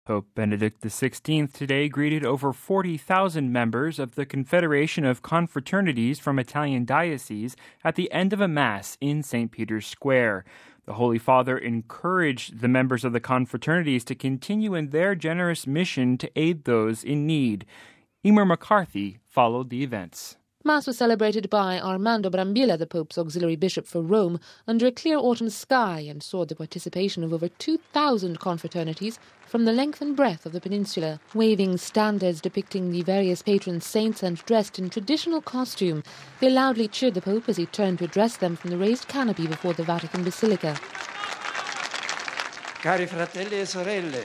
Pope Benedict XVI today greeted over 40,000 members of the Confederation of Confraternities from Italian dioceses at the end of a Mass in St. Peter's Square. The Holy Father encouraged the members of the confraternities to continue in their generous mission to aid those in need. Emer McCarthy followed the events. Mass was celebrated by Armando Brambilla, the Pope's auxiliary bishop for Rome, under a clear autumn sky and saw the participation of over 2,000 confraternities from the length and breadth of the peninsula, waving standards depicting the various patron saints and dressed in traditional costume. They loudly cheered the Pope as he turned to address them from the raised canopy before the Vatican Basilica. Cari fratelli e sorelle,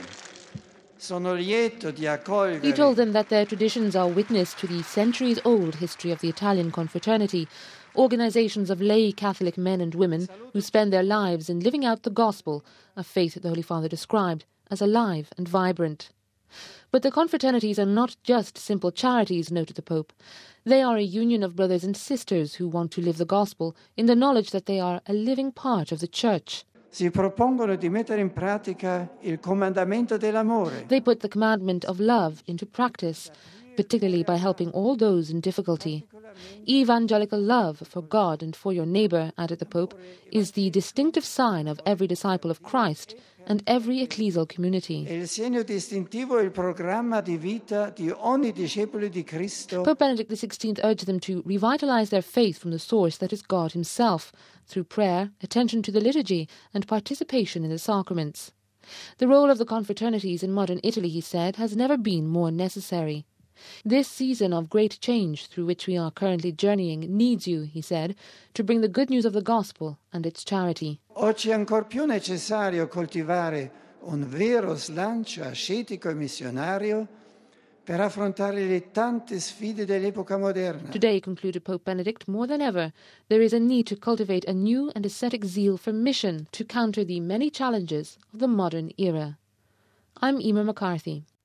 he told them that their traditions are witness to the centuries-old history of the Italian confraternity, organizations of lay Catholic men and women who spend their lives in living out the gospel, a faith the Holy Father described as alive and vibrant. But the confraternities are not just simple charities, noted the Pope. They are a union of brothers and sisters who want to live the gospel in the knowledge that they are a living part of the Church. Si propongono di mettere in pratica il comandamento dell'amore. They put the commandment of love into practice, particularly by helping all those in difficulty. Evangelical love for God and for your neighbour, added the Pope, is the distinctive sign of every disciple of Christ and every ecclesial community. Il segno distintivo è il programma di vita di ogni discepolo di Cristo. Pope Benedict XVI urged them to revitalize their faith from the source that is God himself, through prayer, attention to the liturgy, and participation in the sacraments. The role of the confraternities in modern Italy, he said, has never been more necessary. This season of great change through which we are currently journeying needs you, he said, to bring the good news of the gospel and its charity. Oggi è ancor più necessario coltivare un vero slancio ascetico e missionario per affrontare le tante sfide dell'epoca moderna. Today, concluded Pope Benedict, more than ever, there is a need to cultivate a new and ascetic zeal for mission to counter the many challenges of the modern era. I'm Emer McCarthy.